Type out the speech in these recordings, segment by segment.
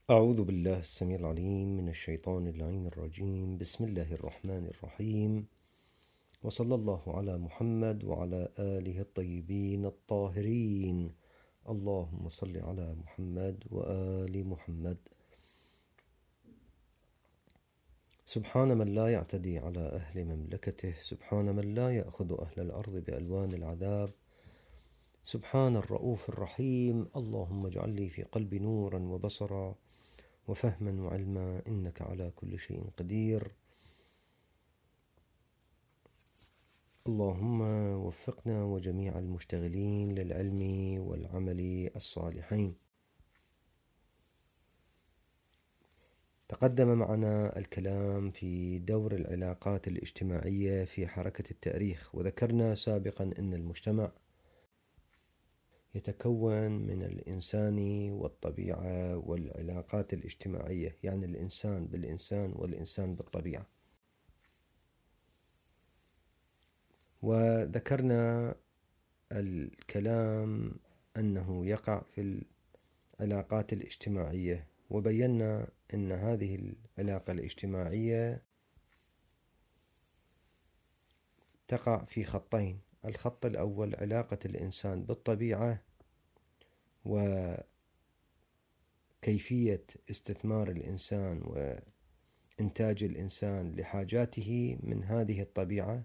أعوذ بالله السميع العليم من الشيطان اللعين الرجيم. بسم الله الرحمن الرحيم، وصلى الله على محمد وعلى آله الطيبين الطاهرين. اللهم صل على محمد وآل محمد. سبحان من لا يعتدي على أهل مملكته، سبحان من لا يأخذ أهل الأرض بألوان العذاب، سبحان الرؤوف الرحيم. اللهم اجعل لي في قلبي نورا وبصرا وفهما وعلما، إنك على كل شيء قدير. اللهم وفقنا وجميع المشتغلين للعلم والعمل الصالحين. تقدم معنا الكلام في دور العلاقات الاجتماعية في حركة التأريخ، وذكرنا سابقا أن المجتمع يتكون من الإنسان والطبيعة والعلاقات الاجتماعية، يعني الإنسان بالإنسان والإنسان بالطبيعة. وذكرنا الكلام أنه يقع في العلاقات الاجتماعية، وبينا أن هذه العلاقة الاجتماعية تقع في خطين. الخط الأول علاقة الإنسان بالطبيعة وكيفية استثمار الإنسان وإنتاج الإنسان لحاجاته من هذه الطبيعة،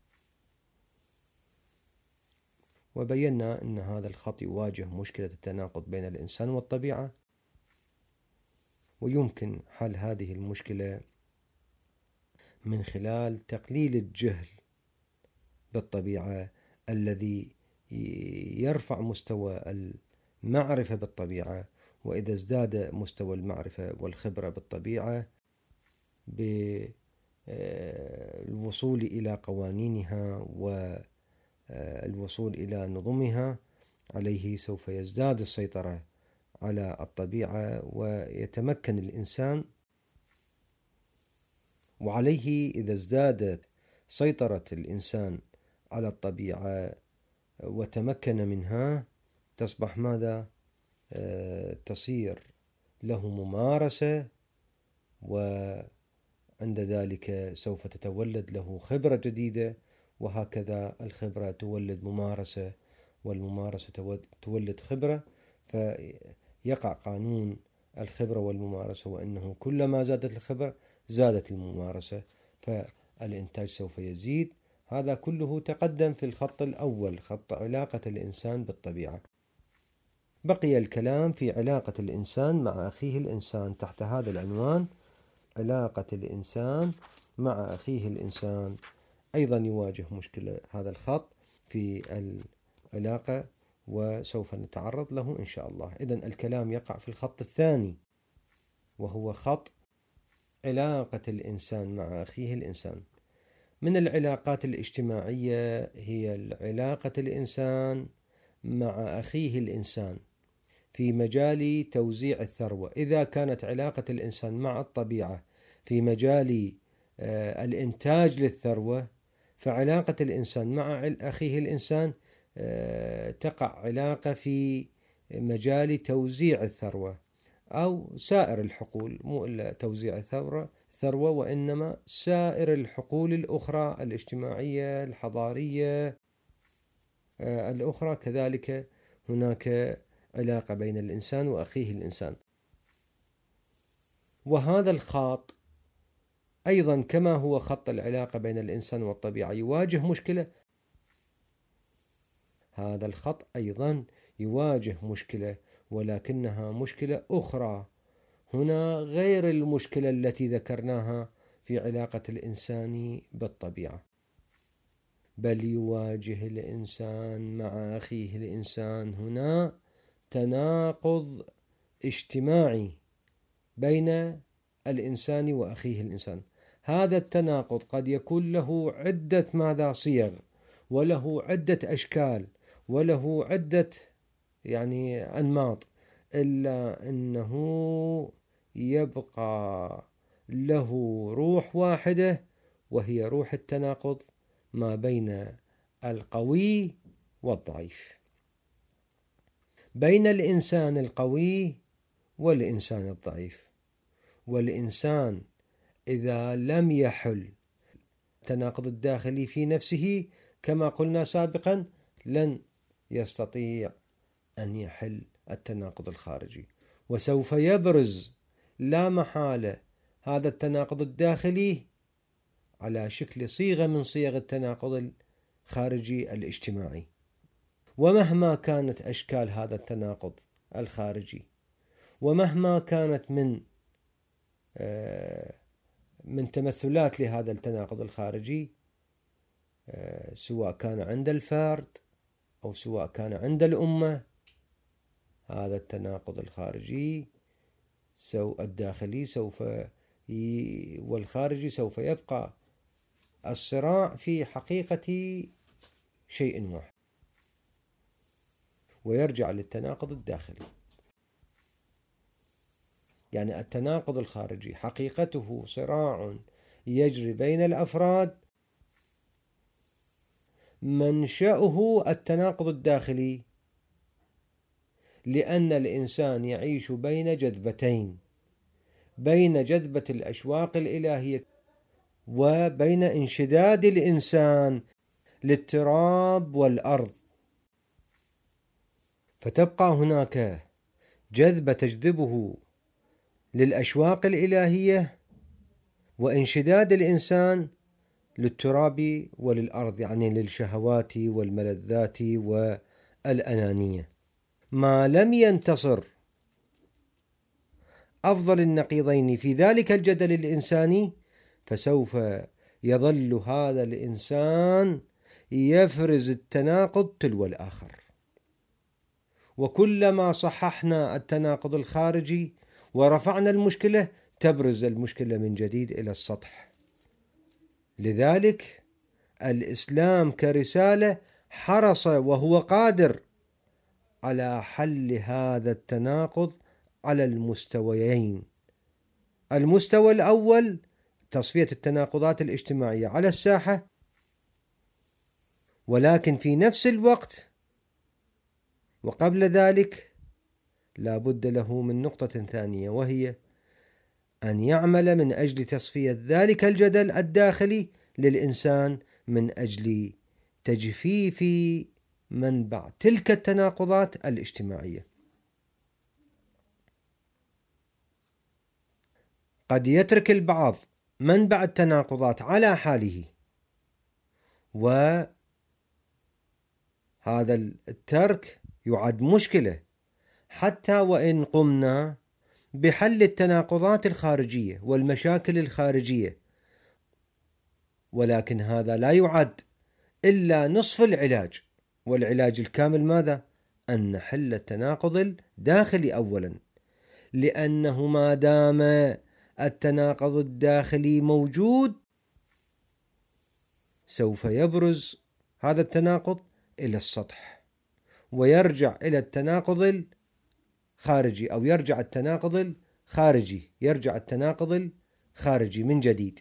وبينا أن هذا الخط يواجه مشكلة التناقض بين الإنسان والطبيعة، ويمكن حل هذه المشكلة من خلال تقليل الجهل بالطبيعة الذي يرفع مستوى المعرفة بالطبيعة. وإذا ازداد مستوى المعرفة والخبرة بالطبيعة بالوصول إلى قوانينها والوصول إلى نظمها، عليه سوف يزداد السيطرة على الطبيعة ويتمكن الإنسان. وعليه إذا ازدادت سيطرة الإنسان على الطبيعة وتمكن منها، تصبح ماذا؟ تصير له ممارسة، وعند ذلك سوف تتولد له خبرة جديدة، وهكذا الخبرة تولد ممارسة، والممارسة تولد خبرة، فيقع قانون الخبرة والممارسة، وأنه كلما زادت الخبرة زادت الممارسة، فالإنتاج سوف يزيد. هذا كله تقدم في الخط الأول، خط علاقة الإنسان بالطبيعة. بقي الكلام في علاقة الإنسان مع أخيه الإنسان تحت هذا العنوان: علاقة الإنسان مع أخيه الإنسان. أيضا يواجه مشكلة هذا الخط في العلاقة، وسوف نتعرض له إن شاء الله. إذن الكلام يقع في الخط الثاني، وهو خط علاقة الإنسان مع أخيه الإنسان. من العلاقات الاجتماعية هي علاقة الإنسان مع أخيه الإنسان في مجال توزيع الثروة. إذا كانت علاقة الإنسان مع الطبيعة في مجال الإنتاج للثروة، فعلاقة الإنسان مع أخيه الإنسان تقع علاقة في مجال توزيع الثروة أو سائر الحقول، مو إلا توزيع الثروة وإنما سائر الحقول الأخرى الاجتماعية الحضارية الأخرى. كذلك هناك علاقة بين الإنسان وأخيه الإنسان. وهذا الخط أيضا كما هو خط العلاقة بين الإنسان والطبيعة يواجه مشكلة، هذا الخط أيضا يواجه مشكلة، ولكنها مشكلة أخرى هنا غير المشكلة التي ذكرناها في علاقة الإنسان بالطبيعة، بل يواجه الإنسان مع أخيه الإنسان هنا تناقض اجتماعي بين الإنسان وأخيه الإنسان. هذا التناقض قد يكون له عدة صيغ، وله عدة أشكال، وله عدة أنماط، إلا أنه يبقى له روح واحدة، وهي روح التناقض ما بين القوي والضعيف، بين الإنسان القوي والإنسان الضعيف. والإنسان إذا لم يحل التناقض الداخلي في نفسه كما قلنا سابقا لن يستطيع أن يحل التناقض الخارجي، وسوف يبرز لا محالة هذا التناقض الداخلي على شكل صيغة من صيغ التناقض الخارجي الاجتماعي. ومهما كانت أشكال هذا التناقض الخارجي، ومهما كانت من تمثلات لهذا التناقض الخارجي، سواء كان عند الفرد أو سواء كان عند الأمة، هذا التناقض الخارجي الداخلي والخارجي سوف يبقى الصراع في حقيقة شيء واحد، ويرجع للتناقض الداخلي. يعني التناقض الخارجي حقيقته صراع يجري بين الأفراد، منشأه التناقض الداخلي، لأن الإنسان يعيش بين جذبتين، بين جذبة الأشواق الإلهية وبين انشداد الإنسان للتراب والأرض، فتبقى هناك جذبة تجذبه للأشواق الإلهية، وانشداد الإنسان للتراب وللأرض، يعني للشهوات والملذات والأنانية. ما لم ينتصر أفضل النقيضين في ذلك الجدل الإنساني، فسوف يظل هذا الإنسان يفرز التناقض تلو الآخر. وكلما صححنا التناقض الخارجي ورفعنا المشكلة، تبرز المشكلة من جديد إلى السطح. لذلك الإسلام كرسالة حرص وهو قادر على حل هذا التناقض على المستويين. المستوى الأول تصفية التناقضات الاجتماعية على الساحة، ولكن في نفس الوقت وقبل ذلك لا بد له من نقطة ثانية، وهي أن يعمل من أجل تصفية ذلك الجدل الداخلي للإنسان من أجل تجفيف منبع تلك التناقضات الاجتماعية. قد يترك البعض منبع التناقضات على حاله، وهذا الترك يعد مشكلة حتى وإن قمنا بحل التناقضات الخارجية والمشاكل الخارجية، ولكن هذا لا يعد إلا نصف العلاج. والعلاج الكامل ماذا؟ أن نحل التناقض الداخلي أولا، لأنه ما دام التناقض الداخلي موجود سوف يبرز هذا التناقض إلى السطح، ويرجع إلى التناقض الخارجي، أو يرجع التناقض الخارجي من جديد.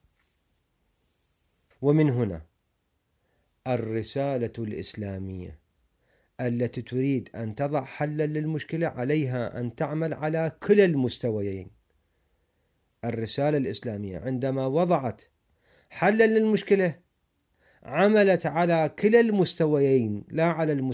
ومن هنا الرسالة الإسلامية التي تريد أن تضع حلا للمشكلة عليها أن تعمل على كلا المستويين. الرسالة الإسلامية عندما وضعت حلا للمشكلة عملت على كلا المستويين، لا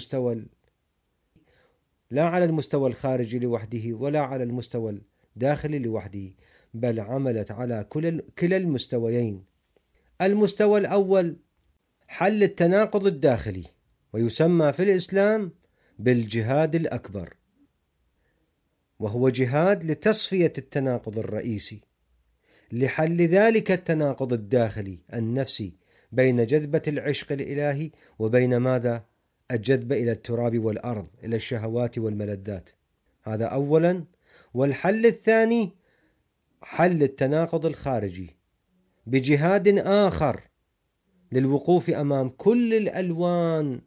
على المستوى الخارجي لوحده ولا على المستوى الداخلي لوحده، بل عملت على كلا المستويين. المستوى الأول حل التناقض الداخلي، ويسمى في الإسلام بالجهاد الأكبر، وهو جهاد لتصفية التناقض الرئيسي، لحل ذلك التناقض الداخلي النفسي بين جذبة العشق الإلهي وبين ماذا؟ الجذبة إلى التراب والأرض، إلى الشهوات والملذات. هذا أولا. والحل الثاني حل التناقض الخارجي بجهاد آخر للوقوف أمام كل الألوان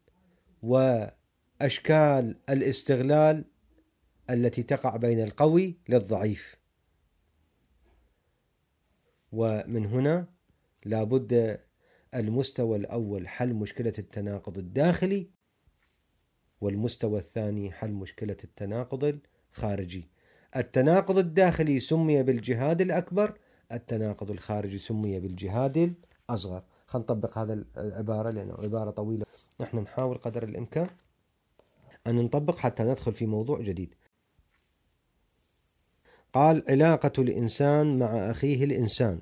وأشكال الاستغلال التي تقع بين القوي للضعيف. ومن هنا لابد المستوى الأول حل مشكلة التناقض الداخلي، والمستوى الثاني حل مشكلة التناقض الخارجي. التناقض الداخلي سمي بالجهاد الأكبر، التناقض الخارجي سمي بالجهاد الأصغر. خلينا نطبق هذا العبارة لأنه عبارة طويلة، نحن نحاول قدر الإمكان أن نطبق حتى ندخل في موضوع جديد. قال: علاقة الإنسان مع أخيه الإنسان.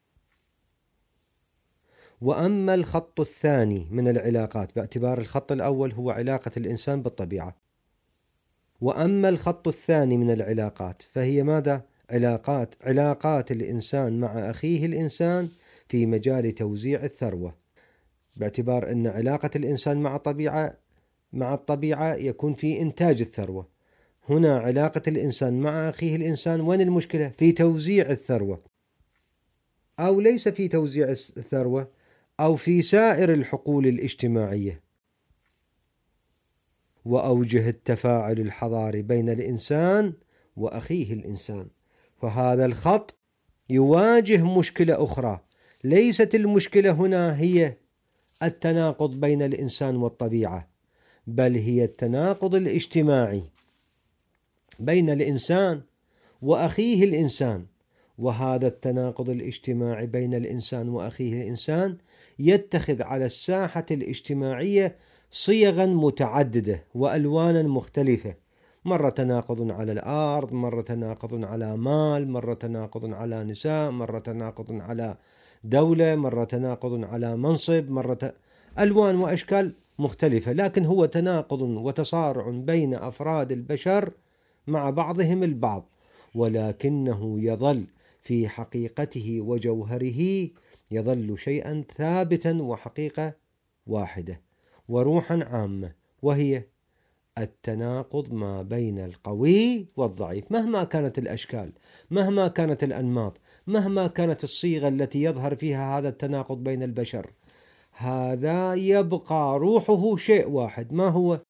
وأما الخط الثاني من العلاقات، باعتبار الخط الأول هو علاقة الإنسان بالطبيعة، وأما الخط الثاني من العلاقات فهي ماذا؟ علاقات الإنسان مع أخيه الإنسان في مجال توزيع الثروة، باعتبار أن علاقة الإنسان مع الطبيعة يكون في إنتاج الثروة. هنا علاقة الإنسان مع أخيه الإنسان، وين المشكلة؟ في توزيع الثروة، أو ليس في توزيع الثروة، أو في سائر الحقول الاجتماعية وأوجه التفاعل الحضاري بين الإنسان وأخيه الإنسان. فهذا الخط يواجه مشكلة أخرى، ليست المشكلة هنا هي التناقض بين الإنسان والطبيعة، بل هي التناقض الاجتماعي بين الإنسان وأخيه الإنسان. وهذا التناقض الاجتماعي بين الإنسان وأخيه الإنسان يتخذ على الساحة الاجتماعية صيغا متعددة وألوانا مختلفة، مرة تناقض على الأرض، مرة تناقض على مال، مرة تناقض على نساء، مرة تناقض على دولة، مرة تناقض على منصب، ألوان وأشكال مختلفة، لكن هو تناقض وتصارع بين أفراد البشر مع بعضهم البعض، ولكنه يظل في حقيقته وجوهره يظل شيئا ثابتا وحقيقة واحدة وروحا عامة، وهي التناقض ما بين القوي والضعيف، مهما كانت الأشكال، مهما كانت الأنماط، مهما كانت الصيغة التي يظهر فيها هذا التناقض بين البشر، هذا يبقى روحه شيء واحد. ما هو؟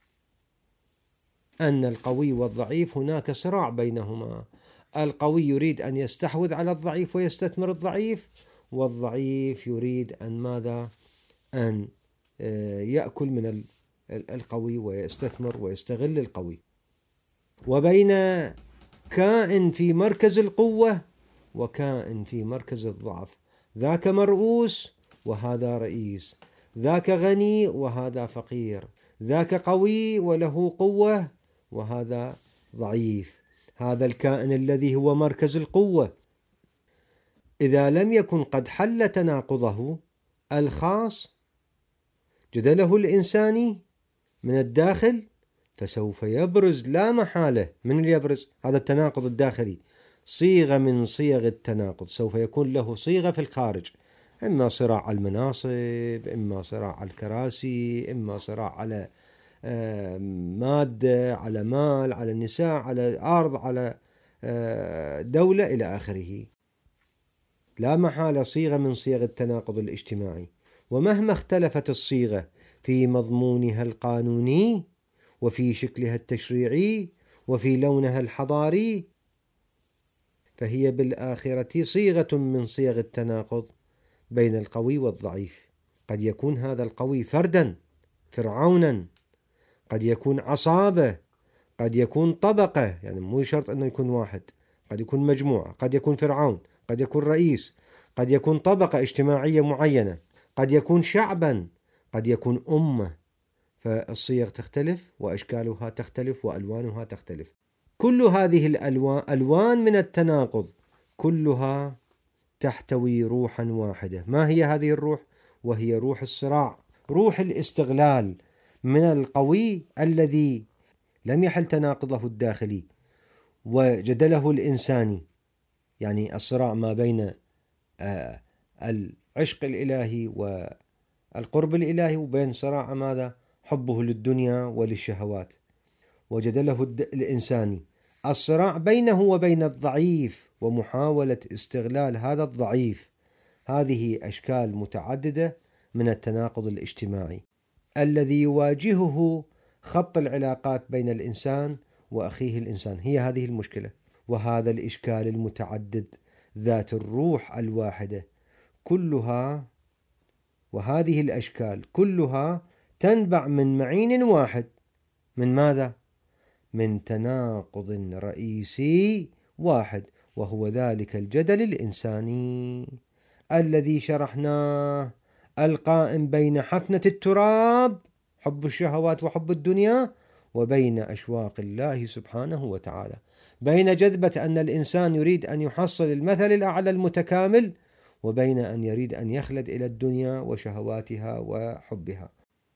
أن القوي والضعيف هناك صراع بينهما، القوي يريد أن يستحوذ على الضعيف ويستثمر الضعيف، والضعيف يريد أن ماذا؟ أن يأكل من القوي ويستثمر ويستغل القوي. وبين كائن في مركز القوة وكائن في مركز الضعف، ذاك مرؤوس وهذا رئيس، ذاك غني وهذا فقير، ذاك قوي وله قوة وهذا ضعيف. هذا الكائن الذي هو مركز القوة إذا لم يكن قد حل تناقضه الخاص جدله الإنساني من الداخل، فسوف يبرز لا محالة. من اللي يبرز هذا التناقض الداخلي؟ صيغة من صيغ التناقض، سوف يكون له صيغة في الخارج، إما صراع على المناصب، إما صراع على الكراسي، إما صراع على مادة، على مال، على النساء، على أرض، على دولة، إلى آخره. لا محالة صيغة من صيغ التناقض الاجتماعي، ومهما اختلفت الصيغة في مضمونها القانوني وفي شكلها التشريعي وفي لونها الحضاري، فهي بالآخرة صيغة من صيغ التناقض بين القوي والضعيف. قد يكون هذا القوي فردا فرعونا، قد يكون عصابة، قد يكون طبقة، يعني مو شرط أنه يكون واحد، قد يكون مجموعة، قد يكون فرعون، قد يكون رئيس، قد يكون طبقة اجتماعية معينة، قد يكون شعبا، قد يكون أمة. فالصيغ تختلف وأشكالها تختلف وألوانها تختلف. كل هذه الألوان ألوان من التناقض، كلها تحتوي روحا واحدة. ما هي هذه الروح؟ وهي روح الصراع، روح الاستغلال من القوي الذي لم يحل تناقضه الداخلي وجدله الإنساني، يعني الصراع ما بين العشق الإلهي والقرب الإلهي، وبين صراع ماذا؟ حبه للدنيا وللشهوات. وجدله الإنساني الصراع بينه وبين الضعيف ومحاولة استغلال هذا الضعيف. هذه أشكال متعددة من التناقض الاجتماعي الذي يواجهه خط العلاقات بين الإنسان وأخيه الإنسان. هي هذه المشكلة، وهذا الإشكال المتعدد ذات الروح الواحدة كلها، وهذه الأشكال كلها تنبع من معين واحد. من ماذا؟ من تناقض رئيسي واحد، وهو ذلك الجدل الإنساني الذي شرحناه، القائم بين حفنة التراب حب الشهوات وحب الدنيا، وبين أشواق الله سبحانه وتعالى، بين جذبة أن الإنسان يريد أن يحصل المثل الأعلى المتكامل، وبين أن يريد أن يخلد إلى الدنيا وشهواتها وحبها.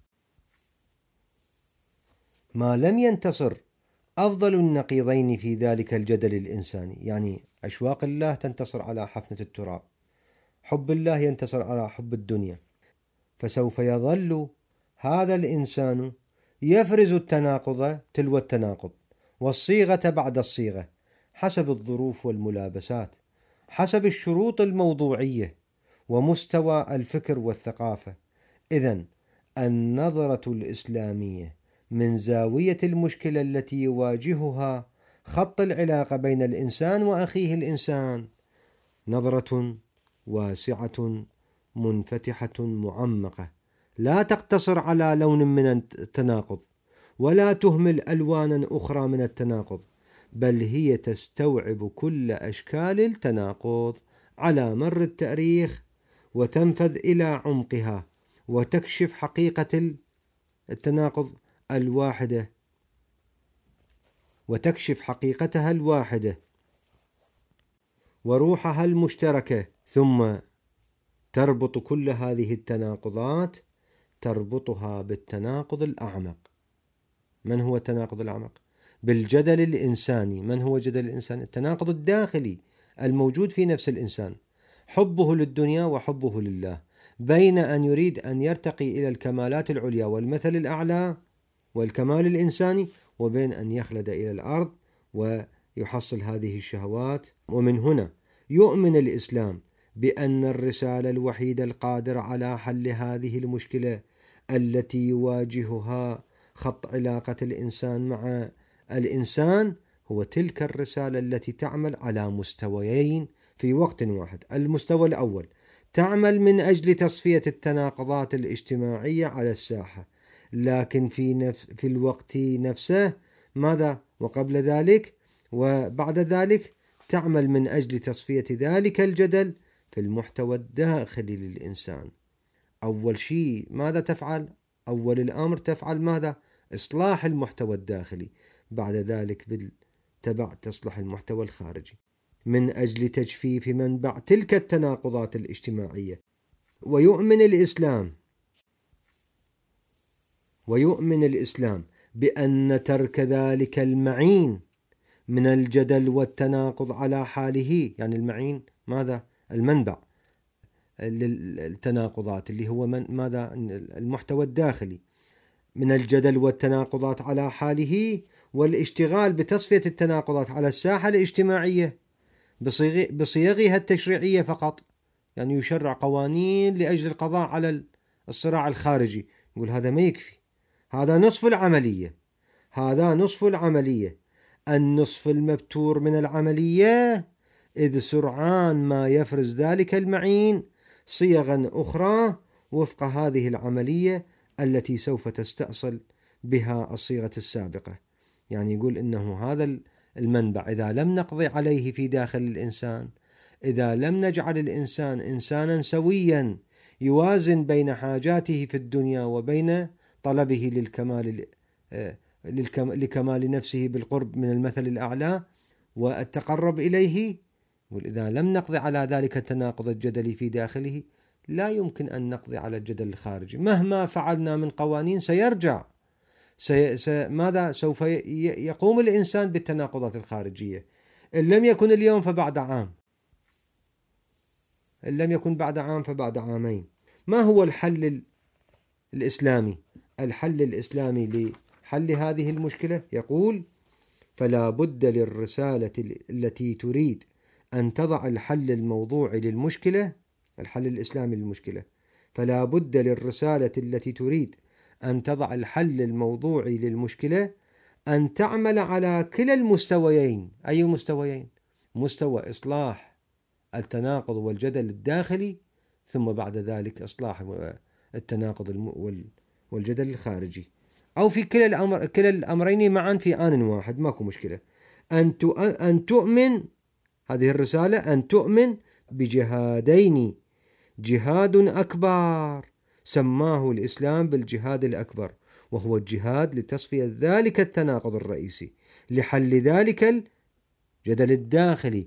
ما لم ينتصر أفضل النقيضين في ذلك الجدل الإنساني، يعني أشواق الله تنتصر على حفنة التراب، حب الله ينتصر على حب الدنيا، فسوف يظل هذا الإنسان يفرز التناقض تلو التناقض، والصيغة بعد الصيغة، حسب الظروف والملابسات، حسب الشروط الموضوعية ومستوى الفكر والثقافة. إذن النظرة الإسلامية من زاوية المشكلة التي يواجهها خط العلاقة بين الإنسان وأخيه الإنسان نظرة واسعة منفتحة معمقة، لا تقتصر على لون من التناقض، ولا تهمل ألوانا أخرى من التناقض، بل هي تستوعب كل أشكال التناقض على مر التاريخ، وتنفذ إلى عمقها، وتكشف حقيقة التناقض الواحدة، وتكشف حقيقتها الواحدة وروحها المشتركة، ثم تربط كل هذه التناقضات، تربطها بالتناقض الأعمق. من هو التناقض الأعمق؟ بالجدل الإنساني. من هو جدل الإنسان؟ التناقض الداخلي الموجود في نفس الإنسان، حبه للدنيا وحبه لله، بين أن يريد أن يرتقي إلى الكمالات العليا والمثل الأعلى والكمال الإنساني، وبين أن يخلد إلى الأرض ويحصل هذه الشهوات. ومن هنا يؤمن الإسلام بأن الرسالة الوحيدة القادرة على حل هذه المشكلة التي يواجهها خط علاقة الإنسان مع الإنسان هو تلك الرسالة التي تعمل على مستويين في وقت واحد. المستوى الأول تعمل من أجل تصفية التناقضات الاجتماعية على الساحة، لكن في الوقت نفسه ماذا؟ وقبل ذلك وبعد ذلك تعمل من أجل تصفية ذلك الجدل في المحتوى الداخلي للإنسان. أول شيء ماذا تفعل؟ أول الأمر تفعل ماذا؟ إصلاح المحتوى الداخلي، بعد ذلك بالتبع تصلح المحتوى الخارجي من أجل تجفيف منبع تلك التناقضات الاجتماعية. ويؤمن الإسلام بأن ترك ذلك المعين من الجدل والتناقض على حاله، يعني المعين ماذا؟ المنبع للتناقضات اللي هو ماذا؟ المحتوى الداخلي من الجدل والتناقضات على حاله، والاشتغال بتصفية التناقضات على الساحة الاجتماعية بصيغها التشريعية فقط، يعني يشرع قوانين لأجل القضاء على الصراع الخارجي. يقول هذا ما يكفي، هذا نصف العملية. النصف المبتور من العملية، إذ سرعان ما يفرز ذلك المعين صيغا أخرى وفق هذه العملية التي سوف تستأصل بها الصيغة السابقة. يعني يقول إنه هذا المنبع إذا لم نقضي عليه في داخل الإنسان، إذا لم نجعل الإنسان إنسانا سويا يوازن بين حاجاته في الدنيا وبين طلبه لكمال نفسه بالقرب من المثل الأعلى والتقرب إليه، وإذا لم نقضي على ذلك التناقض الجدلي في داخله لا يمكن أن نقضي على الجدل الخارجي. مهما فعلنا من قوانين سيرجع، ماذا؟ سوف يقوم الإنسان بالتناقضات الخارجية، إن لم يكن اليوم فبعد عام، إن لم يكن بعد عام فبعد عامين. ما هو الحل الإسلامي؟ الحل الإسلامي لحل هذه المشكلة يقول: فلا بد للرسالة التي تريد أن تضع الحل الموضوعي للمشكلة، الحل الإسلامي للمشكلة، فلا بد للرسالة التي تريد أن تضع الحل الموضوعي للمشكلة أن تعمل على كلا المستويين. أي مستويين؟ مستوى إصلاح التناقض والجدل الداخلي، ثم بعد ذلك إصلاح التناقض والجدل الخارجي. أو في كلا الأمرين معا في آن واحد، ماكو مشكلة. أن تؤمن، هذه الرسالة، أن تؤمن بجهادين، جهاد أكبر سماه الإسلام بالجهاد الأكبر، وهو الجهاد لتصفية ذلك التناقض الرئيسي، لحل ذلك الجدل الداخلي.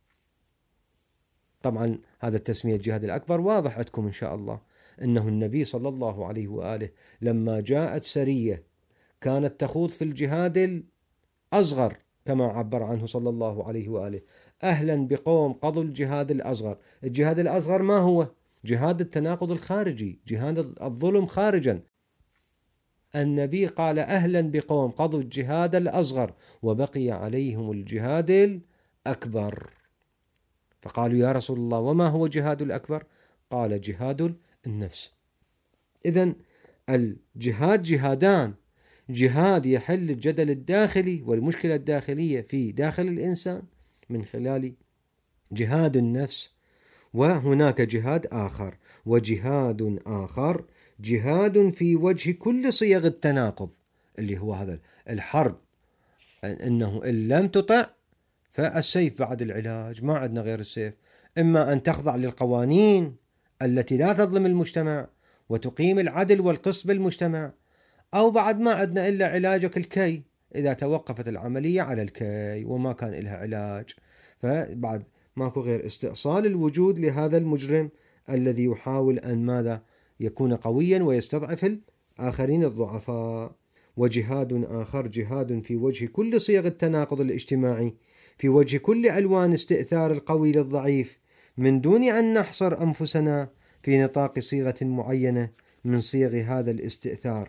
طبعا هذا التسمية الجهاد الأكبر واضح عندكم إن شاء الله، أنه النبي صلى الله عليه وآله لما جاءت سرية كانت تخوض في الجهاد الأصغر كما عبر عنه صلى الله عليه وآله، أهلا بقوم قضوا الجهاد الأصغر. الجهاد الأصغر ما هو؟ جهاد التناقض الخارجي، جهاد الظلم خارجا. النبي قال أهلا بقوم قضوا الجهاد الأصغر وبقي عليهم الجهاد الأكبر. فقالوا يا رسول الله وما هو جهاد الأكبر؟ قال جهاد النفس. إذن الجهاد جهادان، جهاد يحل الجدل الداخلي والمشكلة الداخلية في داخل الإنسان من خلال جهاد النفس، وهناك جهاد آخر، وجهاد آخر جهاد في وجه كل صيغ التناقض، اللي هو هذا الحرب، أنه إن لم تطع فالسيف بعد العلاج، ما عندنا غير السيف. إما أن تخضع للقوانين التي لا تظلم المجتمع وتقيم العدل والقسط بالمجتمع، أو بعد ما عندنا إلا علاجك الكي، إذا توقفت العملية على الكي وما كان لها علاج، فبعد ماكو غير استئصال الوجود لهذا المجرم الذي يحاول أن ماذا؟ يكون قويا ويستضعف الآخرين الضعفاء. وجهاد آخر جهاد في وجه كل صيغ التناقض الاجتماعي، في وجه كل ألوان استئثار القوي للضعيف، من دون أن نحصر أنفسنا في نطاق صيغة معينة من صيغ هذا الاستئثار.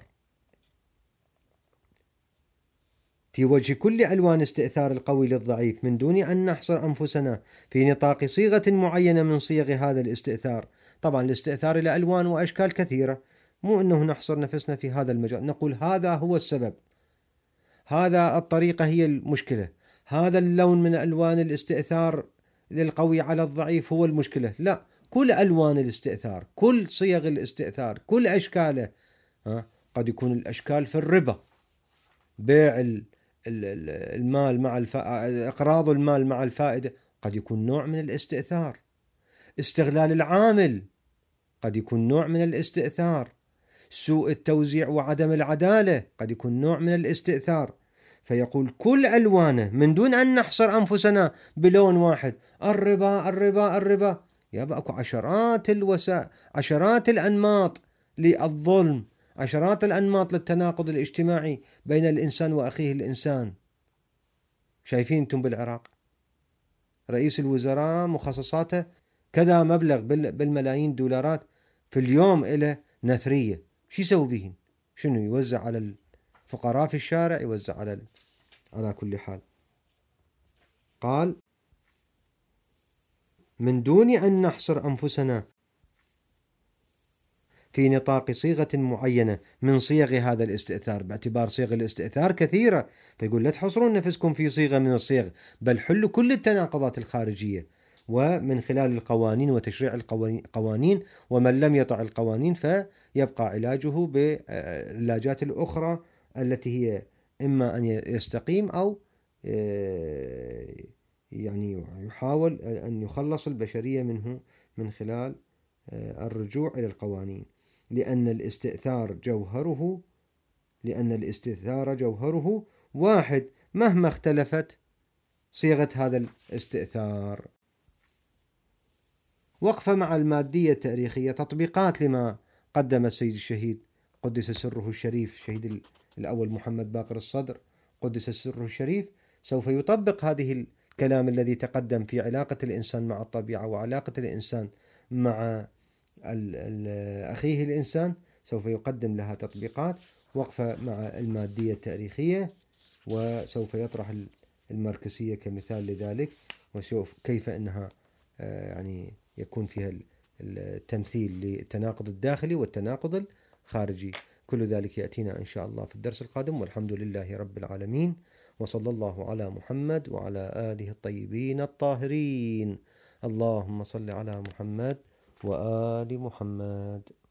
في وجه كل ألوان استئثار القوي للضعيف من دون أن نحصر أنفسنا في نطاق صيغة معينة من صيغ هذا الاستئثار. طبعا الاستئثار إلى ألوان وأشكال كثيرة، مو أنه نحصر نفسنا في هذا المجال، نقول هذا هو السبب، هذا الطريقة هي المشكلة، هذا اللون من ألوان الاستئثار للقوي على الضعيف هو المشكلة. لا، كل ألوان الاستئثار، كل صيغ الاستئثار، كل أشكاله. قد يكون الأشكال في الربا، بيع المال مع إقراض المال مع الفائدة، قد يكون نوع من الاستئثار. استغلال العامل قد يكون نوع من الاستئثار. سوء التوزيع وعدم العدالة قد يكون نوع من الاستئثار. فيقول كل ألوانه من دون أن نحصر أنفسنا بلون واحد. الربا الربا الربا، يبقى أكو عشرات الأنماط للظلم، عشرات الأنماط للتناقض الاجتماعي بين الإنسان وأخيه الإنسان. شايفين أنتم بالعراق رئيس الوزراء مخصصاته كذا مبلغ بالملايين دولارات في اليوم إلى نثرية، شو يسوي بهن؟ شنو يوزع على الفقراء في الشارع، يوزع على كل حال. قال من دون أن نحصر أنفسنا في نطاق صيغة معينة من صيغ هذا الاستئثار، باعتبار صيغ الاستئثار كثيرة، فيقول لا تحصرون نفسكم في صيغة من الصيغ، بل حلوا كل التناقضات الخارجية، ومن خلال القوانين وتشريع القوانين، ومن لم يطع القوانين فيبقى علاجه بالعلاجات الأخرى التي هي إما أن يستقيم أو يعني يحاول أن يخلص البشرية منه من خلال الرجوع إلى القوانين. لأن الاستئثار جوهره واحد مهما اختلفت صيغة هذا الاستئثار. وقفة مع المادية التاريخية، تطبيقات لما قدم السيد الشهيد قدس سره الشريف، الشهيد الأول محمد باقر الصدر قدس سره الشريف، سوف يطبق هذه الكلام الذي تقدم في علاقة الإنسان مع الطبيعة وعلاقة الإنسان مع أخيه الإنسان، سوف يقدم لها تطبيقات. وقفة مع المادية التاريخية، وسوف يطرح الماركسية كمثال لذلك، وشوف كيف أنها يعني يكون فيها التمثيل للتناقض الداخلي والتناقض الخارجي. كل ذلك يأتينا إن شاء الله في الدرس القادم، والحمد لله رب العالمين، وصلى الله على محمد وعلى آله الطيبين الطاهرين. اللهم صل على محمد وآل محمد.